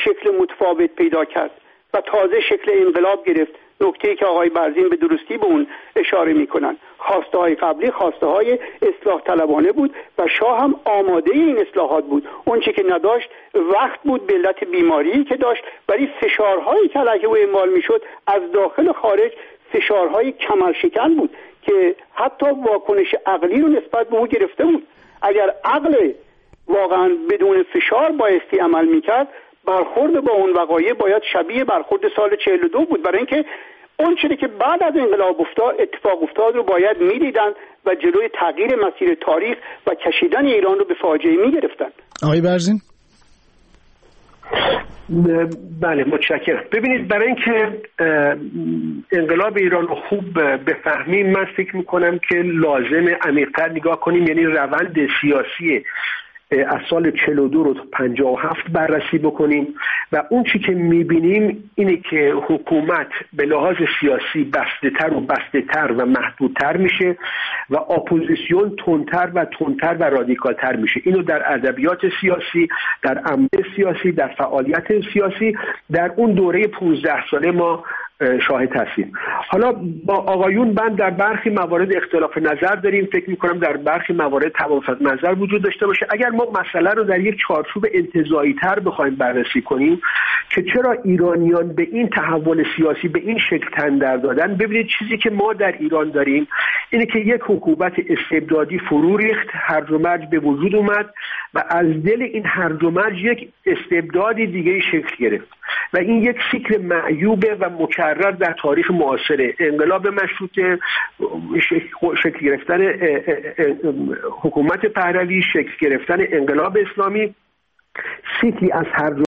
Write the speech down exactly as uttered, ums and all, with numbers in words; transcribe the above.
شکل متفاوت پیدا کرد و تازه شکل انقلاب گرفت. نکته‌ای که آقای برزین به درستی به اون اشاره میکنن، خواسته های قبلی خواسته های اصلاح طلبانه بود و شاه هم آماده این اصلاحات بود. اون چی که نداشت وقت بود به علت بیماری که داشت، ولی فشارهایی که علیه او اعمال میشد از داخل و خارج فشارهای کمرشکن بود که حتی واکنش عقلی رو نسبت به او گرفته بود. اگر عقل واقعا بدون فشار بایستی عمل میکرد، برخورد با اون وقایع باید شبیه برخورد سال چهل و دو بود، برای اینکه اون چیزی که بعد از انقلاب افتاد اتفاق افتاد رو باید میدیدن و جلوی تغییر مسیر تاریخ و کشیدن ایران رو به فاجعه میگرفتن. آقای برزین؟ بله متشکرم. ببینید، برای اینکه انقلاب ایران رو خوب بفهمیم من فکر میکنم که لازم عمیق‌تر نگاه کنیم، یعنی روند سیاسی از سال چهل و دو رو تا پنجاه و هفت بررسی بکنیم و اون چی که میبینیم اینه که حکومت به لحاظ سیاسی بسته‌تر و بسته‌تر و محدودتر میشه و اپوزیسیون تندتر و تندتر و رادیکالتر میشه. اینو در ادبیات سیاسی، در عمل سیاسی، در فعالیت سیاسی در اون دوره پانزده ساله ما شاهد هستیم. حالا با آقایون من در برخی موارد اختلاف نظر داریم، فکر میکنم در برخی موارد توافق نظر وجود داشته باشه. اگر ما مسئله رو در یک چارچوب انتزاعی تر بخوایم بررسی کنیم که چرا ایرانیان به این تحول سیاسی به این شکل تن در دادن، ببینید چیزی که ما در ایران داریم اینه که یک حکومت استبدادی فرو ریخت، هرج و مرج به وجود اومد و از دل این هرج و مرج یک استبدادی دیگه شکل گرفت و این یک سیکل معیوبه و مکرر در تاریخ معاصره. انقلاب مشروطه، شکل گرفتن حکومت پهلوی، شکل گرفتن انقلاب اسلامی، سیکلی از هرج